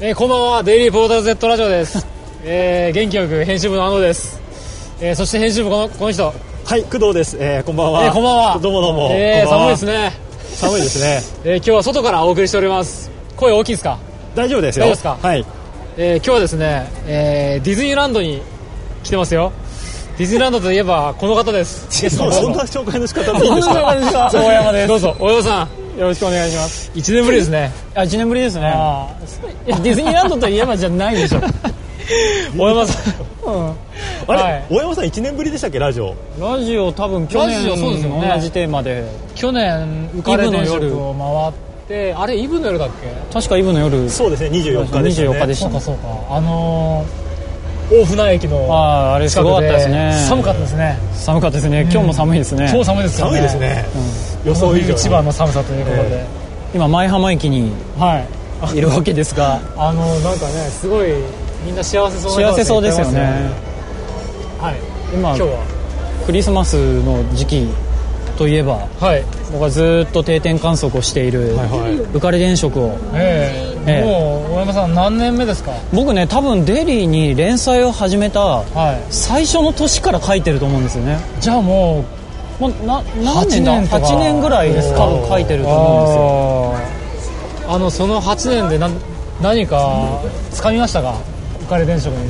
こんばんは。デイリーポータル Z ラジオです。元気よく編集部の安藤です。そして編集部この人。 はい、工藤です。こんばんは。 こんばんは。 どうもどうも。 寒いですね。 寒いですね。 今日は外からお送りしております。声大きいですか？ 大丈夫ですよ。 大丈夫ですか？ はい。 今日はですね、ディズニーランドに来てますよ。ディズニーランドといえばこの方です。 そんな紹介の仕方でいいんですか？ 大山です。どうぞ大山さん、よろしくお願いします。1年ぶりですね。 1年ぶりですね。ディズニーランドといえばじゃないでしょ。 大山さん、 あれ、大山さん1年ぶりでしたっけ？ラジオ多分去年そうですよね、 同じテーマで去年浮かれ電飾を回って、あれイブの夜だっけ？ 確かイブの夜。 そうですね、24日でしたね。 24日でしたね。 そうか大船駅のあれすごかったですね。 寒かったですね。 寒かったですね。今日も寒いですね。 超寒いですよね。 寒いですね。予想以上一番の寒さということで、 今舞浜駅にいるわけですが、 なんかね、すごいみんな幸せそうですよね。 はい。 今日はクリスマスの時期といえば、僕はずっと定点観測をしている浮かれ電飾を。 もう大山さん何年目ですか？ 僕ね、多分デリーに連載を始めた最初の年から書いてると思うんですよね。 じゃあもう何年だ？8年ぐらい多分書いてると思うんですよ。 その8年で何か掴みましたか？浮かれ電飾に。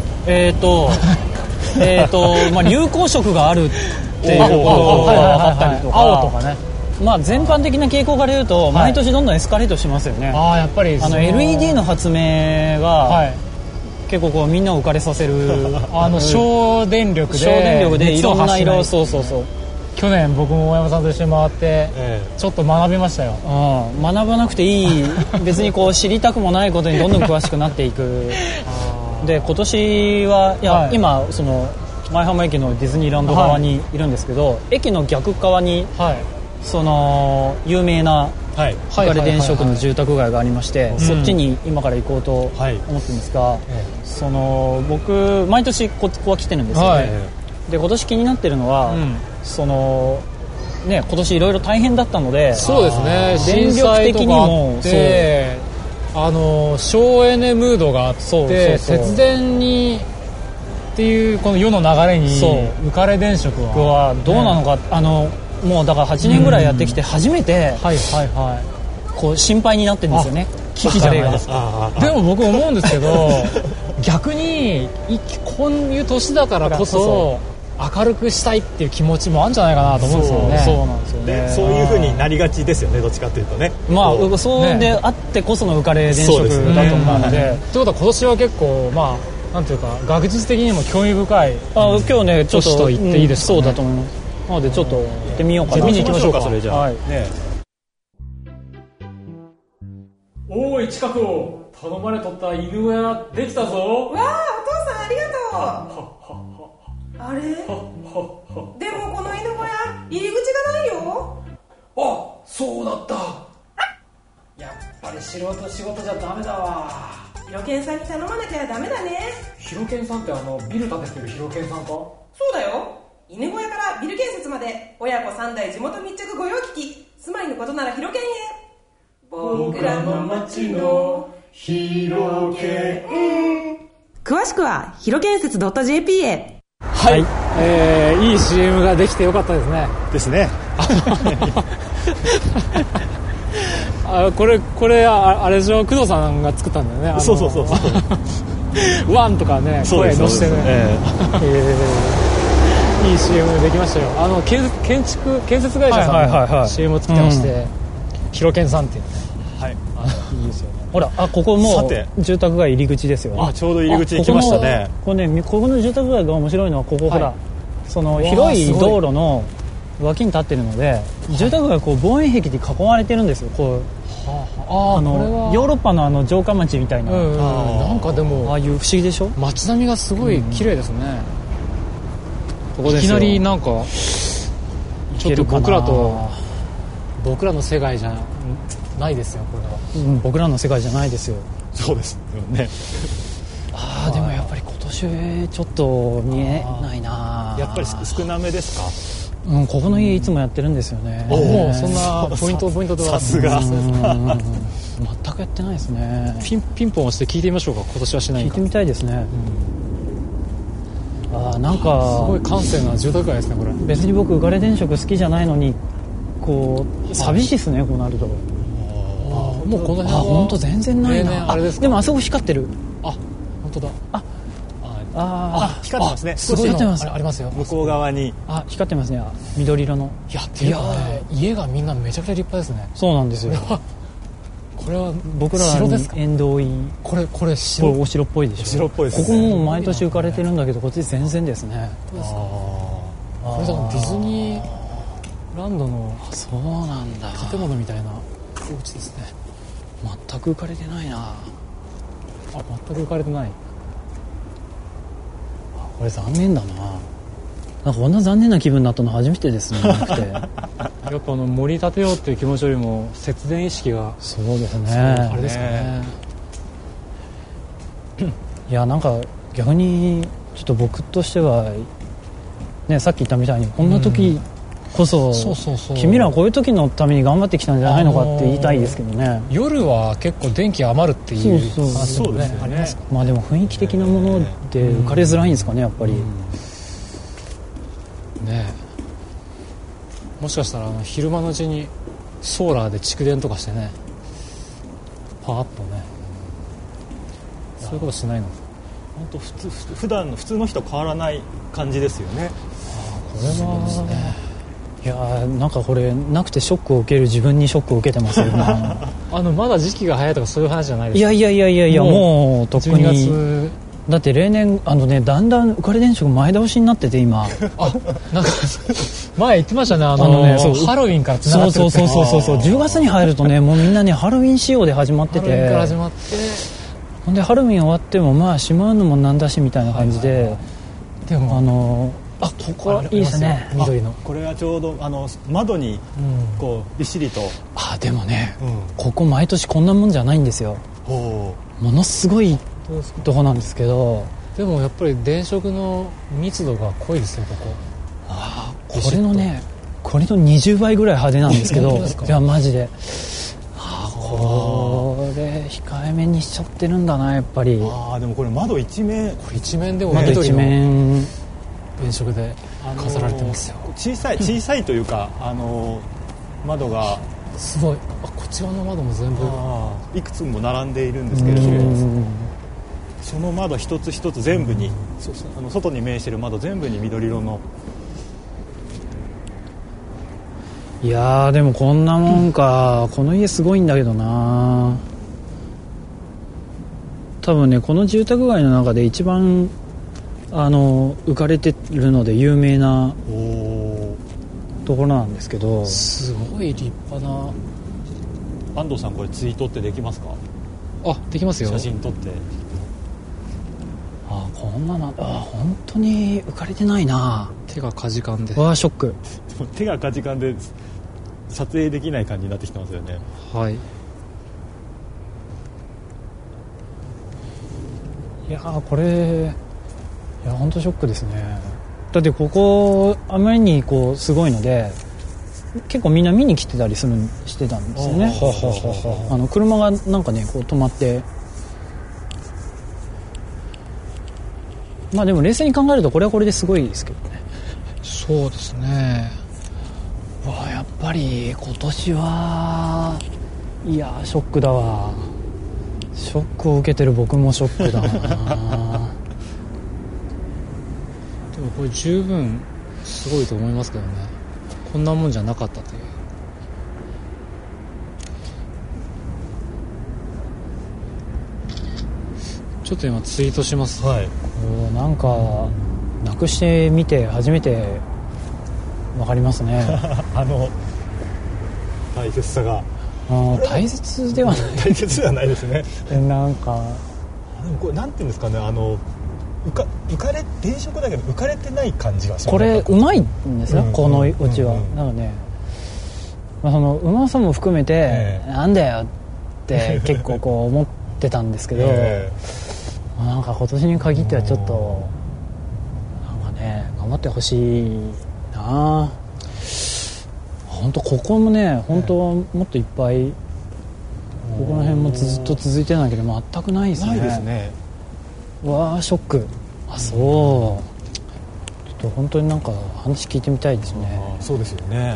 流行色があるっていうことが分かったりとか、 青とかね。 全般的な傾向から言うと、毎年どんどんエスカレートしますよね。 やっぱり LED の発明が、結構こうみんなを浮かれさせる省電力でいろんな色。そう去年僕も大山さんと一緒に回って、ちょっと学びましたよ。 学ばなくていい別にこう知りたくもないことにどんどん詳しくなっていくで、今年は今その舞浜駅のディズニーランド側にいるんですけど、駅の逆側に、その有名な浮かれ電飾の住宅街がありまして、そっちに今から行こうと思ってるんですが、その僕毎年ここは来てるんですよね。で、今年気になってるのは、そのね、今年いろいろ大変だったので、 そうですね、 電力的にも省エネムードがあって、節電にっていうこの世の流れに浮かれ電飾はどうなのか、もうだから8年ぐらいやってきて初めてこう心配になってるんですよね。 危機じゃないですか。でも僕思うんですけど逆にこういう年だからこそ明るくしたいっていう気持ちもあるんじゃないかなと思うんですよね。 そうなんですよね。 そういう風になりがちですよね、どっちかというとね。 そうであってこその浮かれ電飾だと思うので。 ということは今年は結構なんていうか学術的にも興味深い今日ねちょっと言っていいですかね。 そうだと思います。なのでちょっと行ってみようかな。 見に行きましょうか。 それじゃあ。 おい、近くを頼まれとった犬小屋できたぞ。 わあ、お父さんありがとう。あれ？でもこの犬小屋入り口がないよ。 そうだった。やっぱり素人仕事じゃダメだわ。 ヒロケンさんに頼まなきゃダメだね。 ヒロケンさんってビル建ててるヒロケンさんか？ そうだよ。犬小屋からビル建設まで親子3代地元密着御用聞き。住まいのことならヒロケンへ。僕らの街のヒロケン。詳しくはヒロ建設 .jp へ。 いい CM ができてよかったですね。 ですね。 これあれでしょ、工藤さんが作ったんだよね。 そうワンとかね、声のしてね。いい CM できましたよ。建設会社さんが CM を作ってまして、ヒロケンさんっていうね。いいですよね。 ほら、ここもう住宅街入り口ですよね。 ちょうど入り口に来ましたね。 ここの住宅街が面白いのは、ここほら、その広い道路の脇に立ってるので、住宅街はこう防衛壁で囲まれてるんですよ。こうヨーロッパの城下町みたいな。 なんかでもああいう不思議でしょ。 街並みがすごい綺麗ですね。 ここですよ。 いきなりなんかちょっと僕らの世界じゃないですよ、これは。 僕らの世界じゃないですよ。 そうですね。 でもやっぱり今年ちょっと見えないな。 やっぱり少なめですか？ ここの家いつもやってるんですよね。 もうそんなポイントとかさすが。 全くやってないですね。 ピンポン押して聞いてみましょうか。今年はしないか。 聞いてみたいですね、なんかすごい閑静な住宅街ですねこれ。 別に僕浮かれ電飾好きじゃないのにこう寂しいですね、こうなると。 もうこの辺は本当全然ないな。 あれですか。 でもあそこ光ってる。 本当だ。 光ってますね。 すごい光ってます。 ありますよ。 向こう側に光ってますね。緑色の。 いやっていうかね、家がみんなめちゃくちゃ立派ですね。 そうなんですよ。 これは僕ら城ですか。 縁遠い。 これお城っぽいでしょ。 お城っぽいですね。 ここも毎年浮かれてるんだけど、こっち全然ですね。 これ多分ディズニーランドのそうなんだ。 建物みたいなお家ですね。 全く浮かれてないな。 全く浮かれてない。 これ残念だな。なんかこんな残念な気分になったの初めてですね。なくてやっぱ盛り立てようっていう気持ちよりも節電意識がそうですね。 あれですかね。 いやなんか逆にちょっと僕としてはね、さっき言ったみたいにこんな時こそ、君らはこういう時のために頑張ってきたんじゃないのかって言いたいですけどね。 夜は結構電気余るっていう話もねありますか。 まあでも雰囲気的なもので浮かれづらいんですかね、やっぱり。 ねもしかしたら昼間のうちにソーラーで蓄電とかしてね、パーッとね、そういうことしないの。 本当普通の日と変わらない感じですよね。 これはね、いやなんかこれなくてショックを受ける自分にショックを受けてますよまだ時期が早いとかそういう話じゃないですか。 いやもう特に 12月だって例年だんだん浮かれ電飾前倒しになってて今なんか前言ってましたね。ハロウィンからつながってるって。 そう10月に入るとね、もうみんなねハロウィン仕様で始まってて、 ハロウィンから始まって、 ほんでハロウィン終わってもまあしまうのもなんだしみたいな感じで、 でもここいいですね、緑の。 これはちょうど窓にこうびっしりと。 でもね、ここ毎年こんなもんじゃないんですよ。ものすごいとこなんですけど、 でもやっぱり電飾の密度が濃いですよここ。 これの20倍ぐらい派手なんですけどいやマジでこれ控えめにしちゃってるんだなやっぱり。 でもこれ窓一面でも窓一面電飾で飾られてますよ。 小さいというか窓がすごい。こっち側の窓も全部いくつも並んでいるんですけれども、その窓一つ一つ全部に外に面している窓全部に緑色の。 いやでもこんなもんか。この家すごいんだけどな。多分ねこの住宅街の中で一番浮かれてるので有名なところなんですけど、 すごい立派な。 安藤さんこれツイートってできますか。 できますよ。 写真撮って。 こんなの本当に浮かれてないな。 手がかじかんで。 ショック。 手がかじかんで撮影できない感じになってきてますよね。 はい。 これ本当ショックですね。だってここあまりにすごいので結構みんな見に来てたりしてたんですよね。車がなんかね止まって、でも冷静に考えるとこれはこれですごいですけどね。 そうですね。 やっぱり今年はいやショックだわ。ショックを受けてる僕もショックだなでもこれ十分すごいと思いますけどね。こんなもんじゃなかったという。ちょっと今ツイートします。 なんかなくしてみて初めて分かりますね大切さが。 大切ではない大切ではないですねなんかでもこれなんていうんですかね、電飾だけど浮かれてない感じがします。 これうまいんですよ、このうちは。なんかね、そのうまさも含めて、なんだよって結構思ってたんですけど、なんか今年に限ってはちょっとなんかね頑張ってほしいな。本当ここもね本当はもっといっぱいここら辺もずっと続いてないけど全くないですね。 ないですね。 うわーショック。あ、そう、ちょっと本当になんか話聞いてみたいですね。 そうですよね。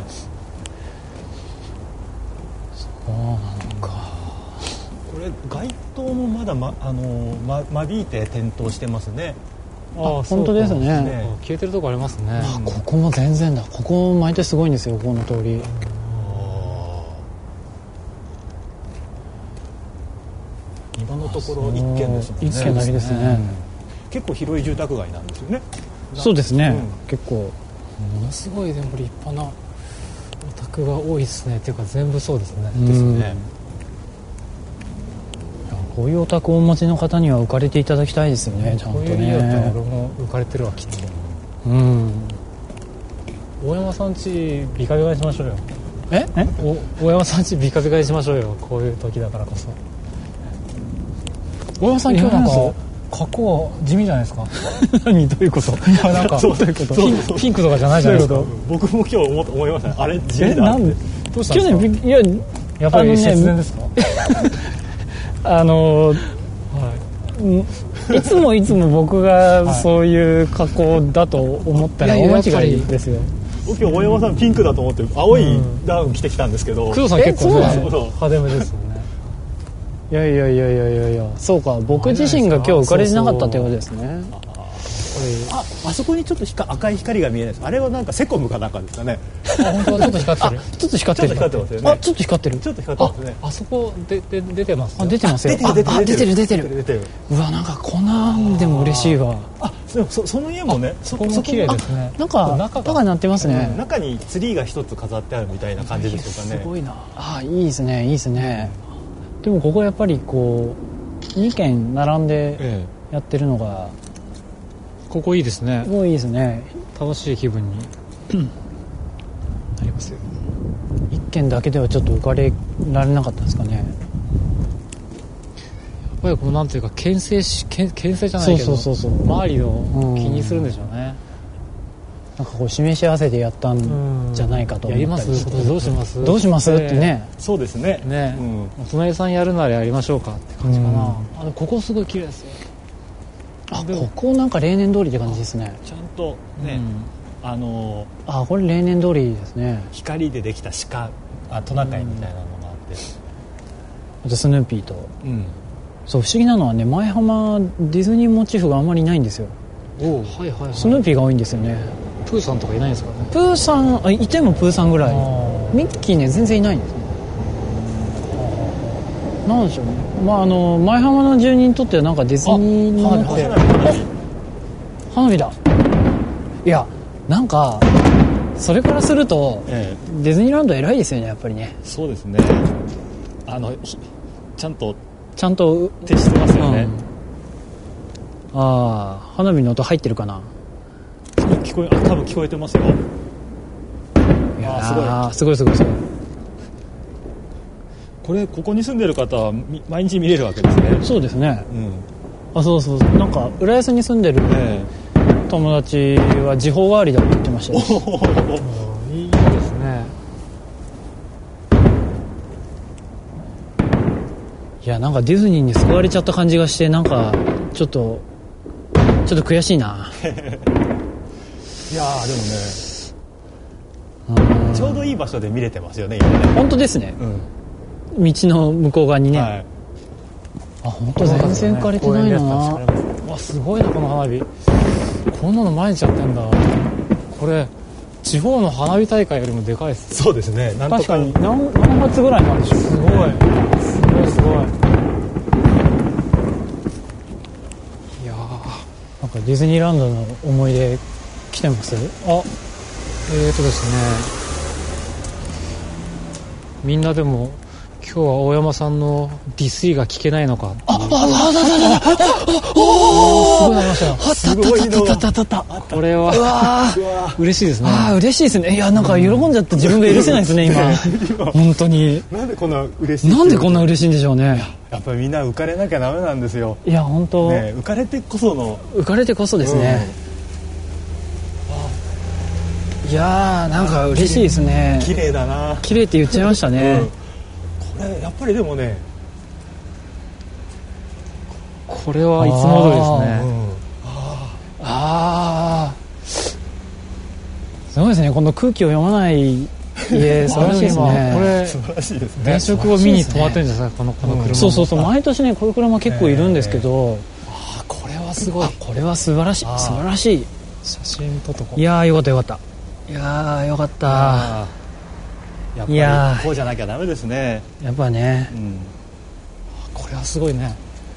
そうなのか。 これ街灯もまだ間引いて点灯してますね。 あ、本当ですね。 消えてるとこありますね。 ここも全然だ。ここ毎年すごいんですよ、この通り。 今のところ一軒ですもんね。 一軒だけですね。 結構広い住宅街なんですよね。 そうですね、結構ものすごいでも立派なお宅が多いですね。っていうか全部そうですね。 ですね。 こういうお宅をお持ちの方には浮かれていただきたいですよね、ちゃんとね。 こういう家だったら俺も浮かれてるわ、きっと。大山さん家ビカビカにしましょうよ。大山さん家ビカビカにしましょうよ、こういう時だからこそ。大山さん今日なんか格好地味じゃないですか。 何、どういうこと？ なんかどういうこと？ ピンクとかじゃないじゃないですか。 僕も今日思いましたね。あれ地味だって。 どうしたんですか？ 去年いややっぱり節電ですか？ いつも僕がそういう格好だと思ったら大間違いですよ。 僕今日大山さんピンクだと思って青いダウン着てきたんですけど、 工藤さん結構ねそう派手めですよね。 いや、そうか、僕自身が今日浮かれてなかったということですね。 あそこにちょっと赤い光が見えないです。あれはなんかセコムかなんかですかね。 本当はちょっと光ってる。 ちょっと光ってる。 ちょっと光ってますよね。 ちょっと光ってる。 ちょっと光ってますね。 あそこで出てます。 出てますよ。出てる。うわ、なんかこんなんでも嬉しいわ。 でもその家もね、 そこも綺麗ですね。 なんか中になってますね。 中にツリーが一つ飾ってあるみたいな感じでしょうかね。 すごいな。いいですね。でもここやっぱりこう2軒並んでやってるのが、 ここいいですね。 すごいいいですね。 楽しい気分になりますよ。 1軒だけではちょっと浮かれられなかったですかね。 やっぱりこうなんていうか牽制じゃないけど、周りを気にするんでしょうね。 なんかこう示し合わせてやったんじゃないかと思ったりして。 やります？ どうしますってね。 そうですね。 お隣さんやるならやりましょうかって感じかな。ここすごい綺麗ですよ。 ここなんか例年通りって感じですね。 ちゃんとね、 これ例年通りですね。 光でできたトナカイみたいなのがあって、 あとスヌーピーと、そう不思議なのはね、前浜ディズニーモチーフがあんまりいないんですよ。スヌーピーが多いんですよね。 プーさんとかいないんですかね。 プーさんいてもプーさんぐらい。ミッキーね全然いないんですね。なんでしょうね。前浜の住人にとってはなんかディズニーの花火だ。いやなんかそれからすると、ディズニーランド偉いですよね、やっぱりね。 そうですね。ちゃんと徹してますよね。 花火の音入ってるかな。 多分聞こえてますよ。 すごい。 ここに住んでる方は毎日見れるわけですね。 そうですね。そうなんか浦安に住んでる友達は時報代わりだって言ってましたよ。 いいですね。 いやなんかディズニーに救われちゃった感じがして、なんかちょっと悔しいな。 いやでもね、ちょうどいい場所で見れてますよね、今ね。 本当ですね。道の向こう側にね。本当全然浮かれてないな。 わ、すごいなこの花火。こんなの毎日やってんだ。これ地方の花火大会よりもでかいです。 そうですね。 確かに何発ぐらいなんでしょう。 すごい。いやなんかディズニーランドの思い出来てます？ ですね。みんなでも今日は大山さんのディスリーが聞けないのか。 すごいのがこれは嬉しいですね。 嬉しいですね。いやなんか喜んじゃって自分が許せないですね今。本当に。 なんでこんな嬉しい？ なんでこんな嬉しいんでしょうね。 やっぱりみんな浮かれなきゃダメなんですよ。 いや本当。 浮かれてこそですね。 いやなんか嬉しいですね。 綺麗だな。 綺麗って言っちゃいましたね。 これやっぱりでもね、 これはいつも通りですね。 すごいですね。この空気を読まない家、素晴らしいですね。 これ素晴らしいですね。 電飾を見に止まってるんじゃないですか、この車。 そう毎年ねこういう車結構いるんですけど、 これはすごい。 これは素晴らしい、素晴らしい。 写真撮っとこう。 いやーよかったよかった。いやーよかった。 やっぱりこうじゃなきゃダメですね。 やっぱね、 これはすごいね。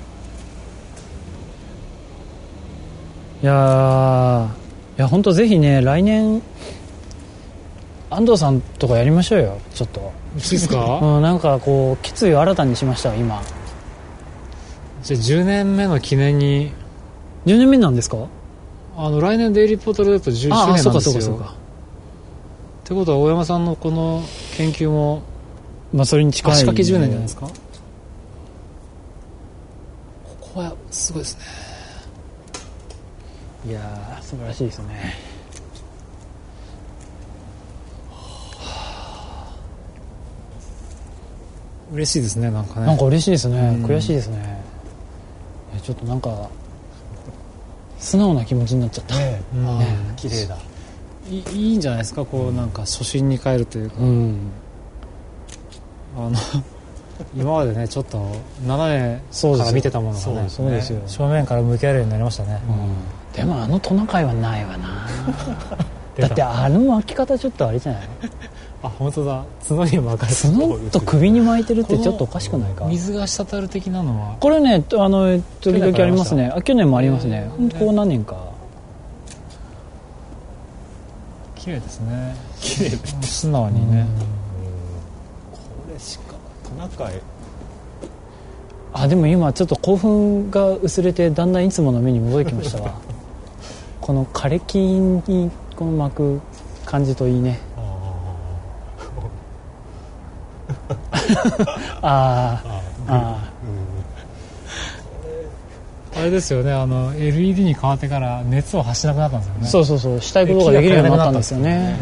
いや本当ぜひね来年安藤さんとかやりましょうよ、ちょっと。 いいですか？ なんかこう決意を新たにしました今。 じゃあ10年目の記念に。 10年目なんですか？ 来年デイリーポータルだと10周年なんですよ。 そうか。 ってことは大山さんのこの研究もそれに近い。 足掛け10年じゃないですか？ここはすごいですね。 いやー素晴らしいですね。 嬉しいですね、なんかね。 なんか嬉しいですね。悔しいですね。ちょっとなんか素直な気持ちになっちゃった。 綺麗だ。 いいんじゃないですか、こうなんか初心に帰るというか。今までねちょっと斜めから見てたものがね、 そうですよ。 正面から向けられるようになりましたね。 でもトナカイはないわな。だって巻き方ちょっとあれじゃない？ 本当だ。角に巻かれてる。 角と首に巻いてるってちょっとおかしくないか？ 水が滴る的なのはこれね時々ありますね。去年もありますね。ここ何年か。 綺麗ですね。綺麗です。素直にね。 これしかトナカイ。 でも今ちょっと興奮が薄れてだんだんいつもの目に戻ってきましたわ。この枯れ木にこの巻く感じといいね。 あれですよね、LED に変わってから熱を発しなくなったんですよね。 そうしたいことができるようになったんですよね。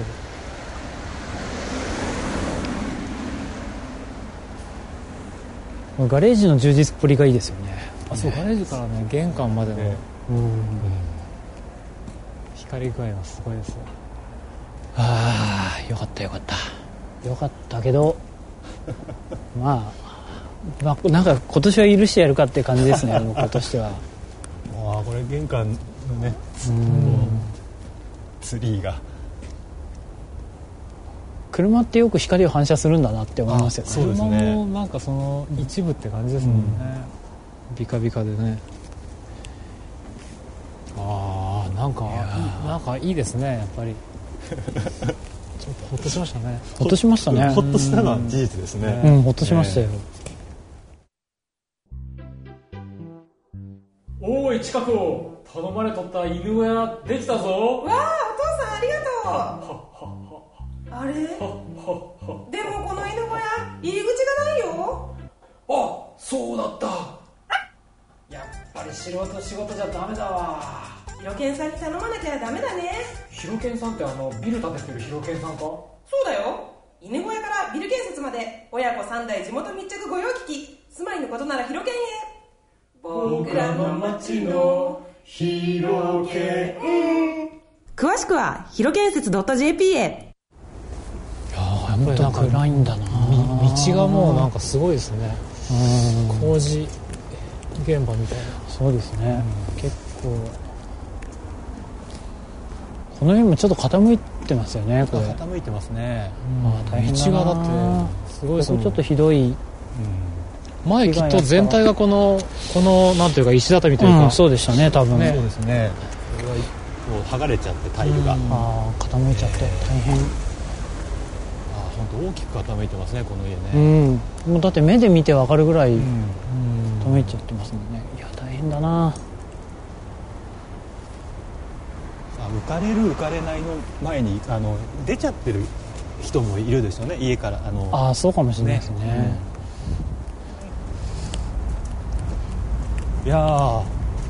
ガレージの充実っぷりがいいですよね。 ガレージからね玄関までの光り具合がすごいです。 よかったけどまあなんか今年は許してやるかって感じですね。僕としては。 これ玄関のねツリーが。 車ってよく光を反射するんだなって思いますよね。 車もなんかその一部って感じですもんね。ビカビカでね。なんかいいですね、やっぱり。ちょっとほっとしましたね。 ほっとしましたね。 ほっとしたのは事実ですね。 ほっとしましたよ。 おい近くを頼まれとった犬小屋できたぞ。 わあ、お父さんありがとう。あれ？でもこの犬小屋入り口がないよ。 そうだった。やっぱり素人仕事じゃダメだわ。 ヒロケンさんに頼まなきゃダメだね。 ヒロケンさんってビル建ててるヒロケンさんか？ そうだよ。犬小屋からビル建設まで親子3代地元密着御用聞き。住まいのことならヒロケンへ。僕らの町のヒロケン。詳しくはヒロ建設 .jp へ。 本当暗いんだな。 道がもうなんかすごいですね。工事現場みたいな。 そうですね。結構この辺もちょっと傾いてますよね。これ傾いてますね。 大変だな。 道がだってすごいですもん。 ちょっとひどい。 前きっと全体がこのなんていうか石畳というか。 そうでしたね、多分。 そうですね。これはもう剥がれちゃってタイルが。 傾いちゃって大変。 本当大きく傾いてますね、この家ね。 もうだって目で見てわかるぐらい傾いちゃってますもんね。いや大変だな。 浮かれる浮かれないの前に出ちゃってる人もいるですよね、家から。 そうかもしれないですね。 いや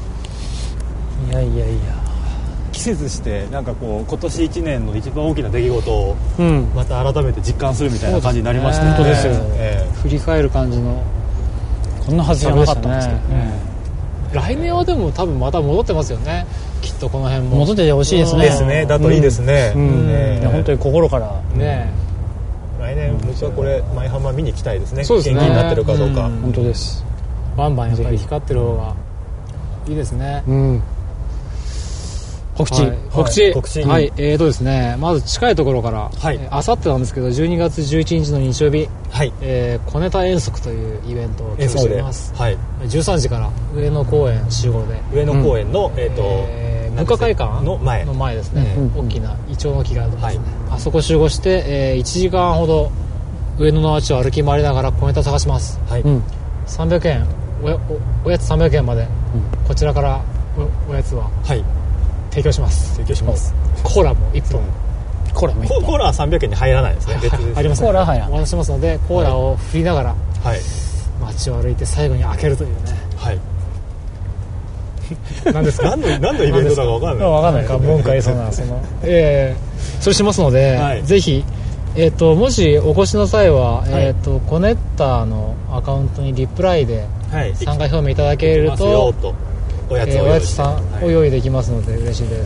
季節してなんかこう今年1年の一番大きな出来事をまた改めて実感するみたいな感じになりましたね。 本当ですよ。振り返る感じのこんなはずじゃなかったんですけどね。 来年はでも多分また戻ってますよね、きっとこの辺も戻っててほしいですね。 ですね。だといいですね。 本当に心からね。 来年僕はこれ舞浜見に行きたいですね。 そうですね。 元気になってるかどうか。 本当です。 バンバンやっぱり光ってる方がいいですね。告知。はい。ですね、まず近いところから、あさってなんですけど、12月11日の日曜日、小ネタ遠足というイベントを企画しています。13時から上野公園集合で。 上野公園の、 文化会館の前ですね。大きなイチョウの木があるところですね。あそこ集合して、1時間ほど上野の街を歩き回りながら小ネタ探します。300円、おやつ300円まで、こちらからおやつは、提供します。コーラも1本。 コーラは300円に入らないですね。別です。 入ります。 コーラは入らない。 お渡ししますので、コーラを振りながら街を歩いて最後に開けるというね。何ですか？ 何のイベントだか分かんない。 分かんないか、文句ありそうなそれしますので、ぜひもしお越しの際はコネッターのアカウントにリプライで参加表明いただけると。おやつさんを用意できますので嬉しいです。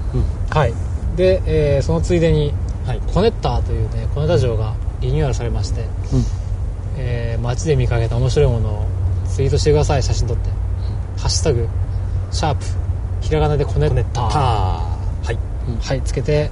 で、そのついでに、コネッターというね、コネタ城がリニューアルされまして、街で見かけた面白いものをツイートしてください。写真撮って、ハッシュタグシャープひらがなでコネッターつけて、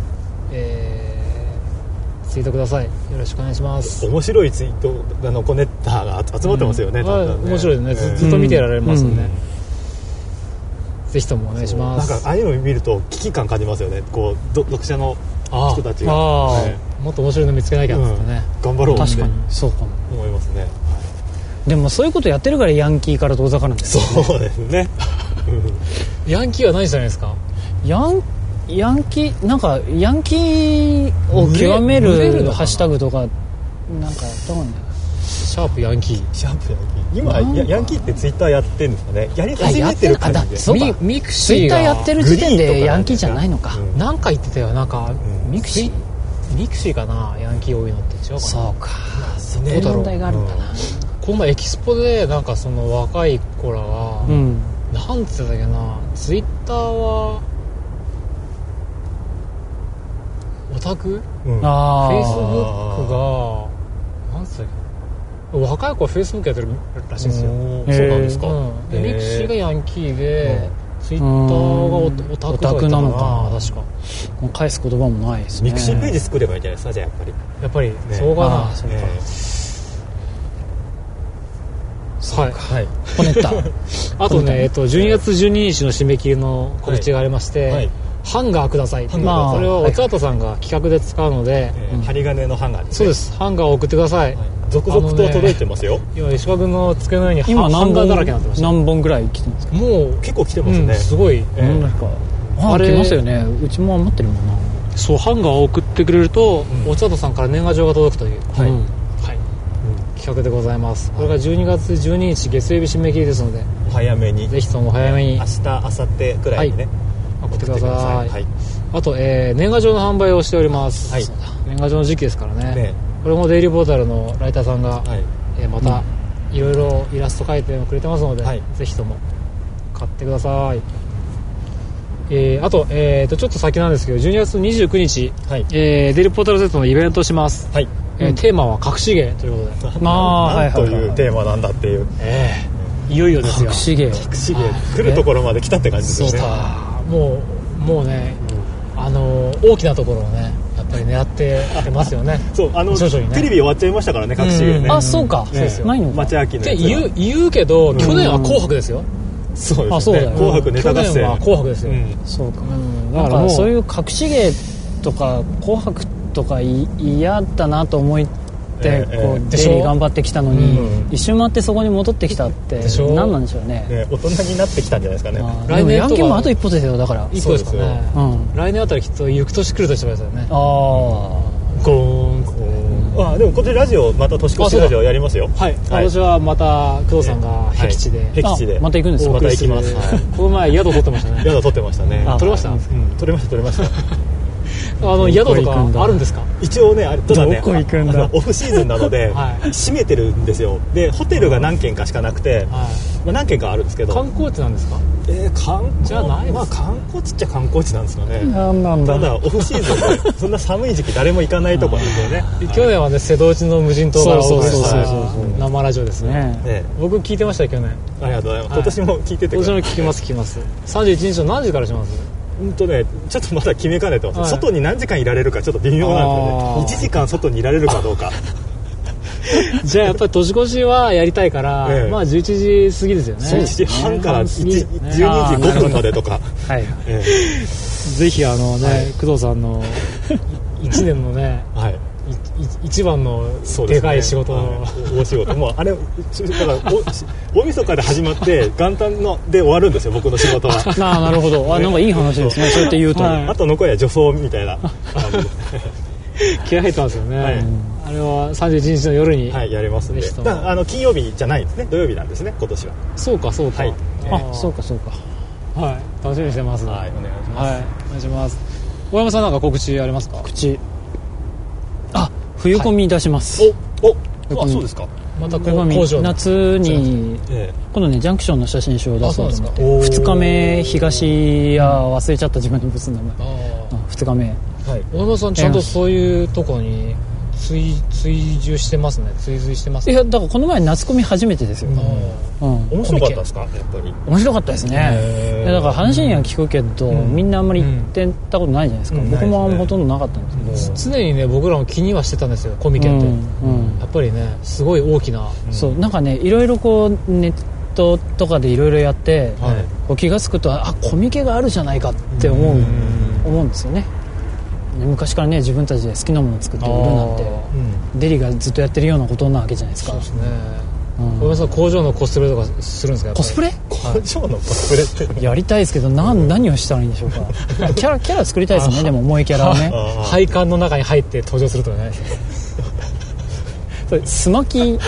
ツイートください。よろしくお願いします。 面白いツイートコネッターが集まってますよね。 面白いですね。ずっと見てられますよね。ぜひともお願いします。 なんかああいうのを見ると危機感感じますよね。こう読者の人たちが、もっと面白いの見つけなきゃってね、 頑張ろうって確かにそうかも思いますね。 でもそういうことやってるからヤンキーから遠ざかるんですよね。 そうですね。 ヤンキーは何じゃないですか？ ヤンキーなんかヤンキーを極めるハッシュタグとかなんかどうなんだよ。 シャープヤンキー。 今ヤンキーってツイッターやってるんですかね。やり始めてる感じで。 そうか。 ミクシーがツイッターやってる時点でヤンキーじゃないのか。 なんか言ってたよ。なんかミクシーかな、ヤンキー多いのって違うかな。 そうか。そういう問題があるんだな。 この前エキスポでなんかその若い子らがなんつってたっけな、ツイッターはオタク？フェイスブックがなんつったっけ。若い子はフェイスブックやってるらしいんですよ。 そうなんですか。 ミクシーがヤンキーで、ツイッターがオタクなのかな、確か。 もう返す言葉もないですね。 ミクシーページ作ればいいんじゃないですか、じゃあやっぱりそうかな。コネッター。あとね、12月12日の締め切りの告知がありまして、ハンガーください。これをおつわたさんが企画で使うので、 針金のハンガーですね。 そうです。ハンガーを送ってください。 続々と届いてますよ。 今石川君の机の上に今ハンガーだらけになってました。 何本ぐらい来てますか？ もう結構来てますね。 すごい。 あれ来ますよね。うちも余ってるもんな。 そう、ハンガーを送ってくれるとおつわたさんから年賀状が届くという企画でございます。これが12月12日月曜日締め切りですので、 お早めに。 ぜひとも早めに。 明日、明後日くらいにね。 送ってください。あと、年賀状の販売をしております。年賀状の時期ですからね。これもデイリーポータルのライターさんが、またいろいろイラスト描いてくれてますので、ぜひとも買ってください。あと、ちょっと先なんですけど、12月29日、デイリーポータル Z のイベントをします。テーマは隠し芸ということで。 なんというテーマなんだっていう。 いよいよですよ。 隠し芸来るところまで来たって感じですよね。 もうね、大きなところをね、やっぱり狙ってますよね。 そう、テレビ終わっちゃいましたからね、隠し芸ね。 あ、そうか。ないのか。 町秋のやつって言うけど、去年は紅白ですよ。 そうですね。紅白ネタ合戦。 去年は紅白ですよ。 そうか。だからもうそういう隠し芸とか紅白とか嫌だなと思ってこうデイリー頑張ってきたのに一瞬待ってそこに戻ってきたって何なんでしょうね。 大人になってきたんじゃないですかね。 来年ヤンキーもあと一歩ですよ。だから一歩ですかね。来年あたりきっと行く年来る年ですよね。 ゴーン。でもこっちラジオまた年越しラジオやりますよ。 私はまた工藤さんが僻地でまた行くんですか？ また行きます。 この前宿取ってましたね。 宿取ってましたね。 取れました？ 取れました。 宿とかあるんですか？ 一応ね、ただね、 どこ行くんだ。 オフシーズンなので、閉めてるんですよ。で、ホテルが何軒かしかなくて、何軒かあるんですけど。 観光地なんですか？ 観光じゃない。 まあ観光地っちゃ観光地なんですかね。 なんだ。 ただオフシーズンでそんな寒い時期誰も行かないところですよね。 去年はね、瀬戸内の無人島からお送りした生ラジオですね。僕聞いてましたよ、去年。 ありがとうございます。今年も聞いててください。 今年も聞きます。31日の何時からします？ ちょっとまだ決めかねてます。外に何時間いられるかちょっと微妙なんでね。1時間外にいられるかどうか。 じゃあやっぱり年越しはやりたいから、まあ11時過ぎですよね。 11時半から12時5分までとか。 ぜひ工藤さんの1年のね、一番のでかい仕事の大仕事、もうあれだから大晦日で始まって元旦ので終わるんですよ、僕の仕事は。 なるほど。なんかいい話ですね、そうやって言うと。 あと残りは女装みたいな気合入ってますよね。あれは31日の夜にやりますんで、金曜日じゃないんですね、土曜日なんですね、今年は。 そうかそうか。 そうかそうか。 楽しみにしてます。 お願いします。 お願いします。大山さんなんか告知ありますか？ 冬込み出します。 そうですか。 また工場夏に今度ね、ジャンクションの写真集を出そうと思って、2日目東屋忘れちゃった自分のブスの名前。2日目。 大山さんちゃんとそういうとこに追随してますね。いや、だからこの前夏コミ初めてですよ。 面白かったですか？やっぱり面白かったですね。だから話には聞くけど、みんなあんまり行ってたことないじゃないですか。僕もほとんどなかったんですけど、常にね、僕らも気にはしてたんですよ、コミケって。やっぱりね、すごい大きな。 そう、なんかね、いろいろこうネットとかでいろいろやって、気が付くと、コミケがあるじゃないかって思うんですよね。昔からね、自分たちで好きなものを作って売るなんて、デリがずっとやってるようなことなわけじゃないですか。 そうですね。小山さん、工場のコスプレとかするんですか？ コスプレ？ 工場のコスプレってやりたいですけど、何をしたらいいんでしょうか。キャラ作りたいですね。でも萌えキャラをね、 配管の中に入って登場するとかね。 スマキ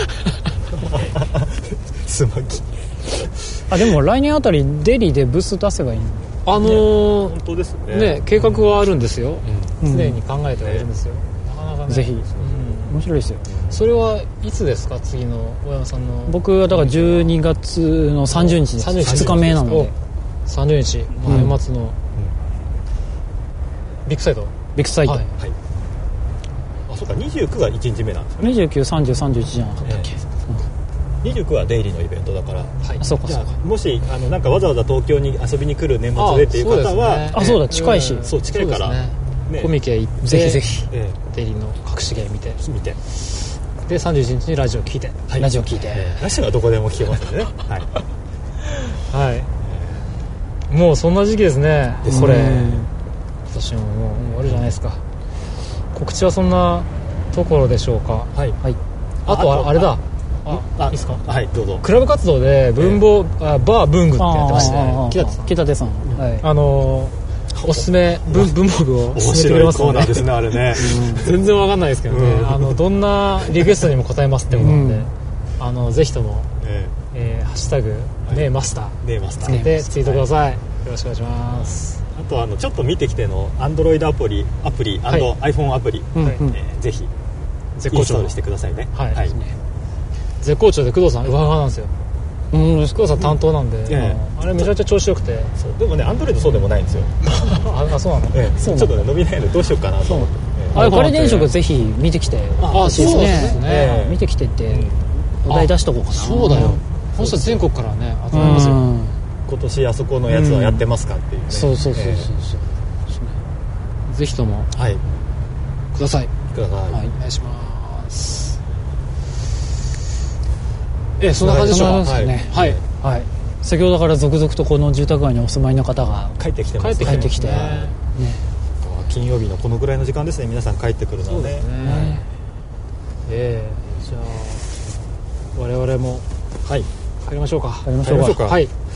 でも来年あたりデリでブース出せばいいの。 本当ですね。 計画はあるんですよ。常に考えてはいるんですよ。なかなかね。 ぜひ。面白いですよ。 それはいつですか？次の大山さんの。 僕はだから12月の30日です。2日目なので。 30日年末のビッグサイト。 そうか、29が1日目なんですよね。 29、30、31じゃなかったっけ？ 29はデイリーのイベントだから、 そうか。 もしなんかわざわざ東京に遊びに来る年末でっていう方は、 そうだ、近いし、 近いからコミケ行って、ぜひデイリーの隠し芸見て、で31日にラジオ聞いて、 ラジオ聞いて、 ラジオはどこでも聞けますんでね。 もうそんな時期ですね。これ今年ももう終わるじゃないですか。告知はそんなところでしょうか。あとはあれだ。いいですか？ どうぞ。 クラブ活動で文房バー文具ってやってまして、 北手さん、 おすすめ文房具を面白いコーナーですね、あれね。 全然わかんないですけどね。どんなリクエストにも答えますってことなんで、ぜひともハッシュタグねマスターつけてツイートください。よろしくお願いします。 あとちょっと見てきての Android アプリ iPhone アプリ、ぜひインストールしてくださいね。 絶好調で工藤さんうわなんですよ。工藤さん担当なんで、あれめちゃめちゃ調子よくて。 でもね、Android そうでもないんですよ。 そうなの？ ちょっとね、伸びないのでどうしようかなと思って。 カレー電飾ぜひ見てきて。 そうですね。 見てきてってお題出しとこうかな。 そうだよ。この人全国からね集まりますよ。 今年あそこのやつはやってますかっていうね。 そうそう。 ぜひともください。 お願いします。そんな感じでしょうかね。 先ほどから続々とこの住宅街にお住まいの方が帰ってきてます。 帰ってきて金曜日のこのぐらいの時間ですね、皆さん帰ってくるので。 じゃあ我々も帰りましょうか。 帰りましょうか。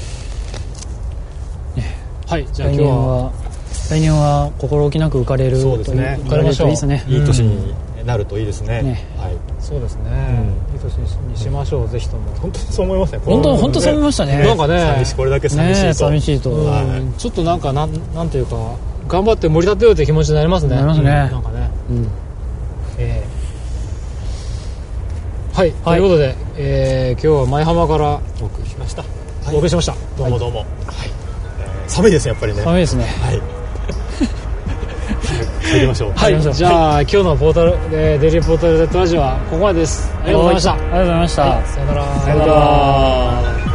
じゃあ今日は来年は心置きなく浮かれる。 そうですね。 浮かれるといいですね。 いい年になるといいですね。 そうですね。いい年にしましょう、ぜひとも。 本当にそう思いますね。 本当そう思いましたね。 なんかね、 これだけ寂しいと。 寂しいと。 ちょっとなんていうか頑張って盛り立てようという気持ちになりますね。 なりますね。 なんかね。はい、ということで、今日は舞浜からお送りしました。お送りしました。 どうもどうも。寒いですね、やっぱりね。 寒いですね。 はい。入りましょう。 はい、じゃあ今日のポータル、デイリーポータル Z ラジオはここまでです。ありがとうございました。 ありがとうございました。 さよなら。 さよなら。